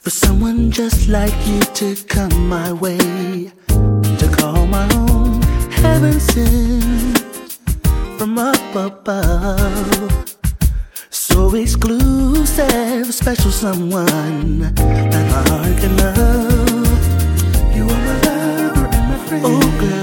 For someone just like you to come my way, to call my own, heaven sent from up above. So exclusive, special someone that my heart can love. You are my lover and my friend. Oh girl,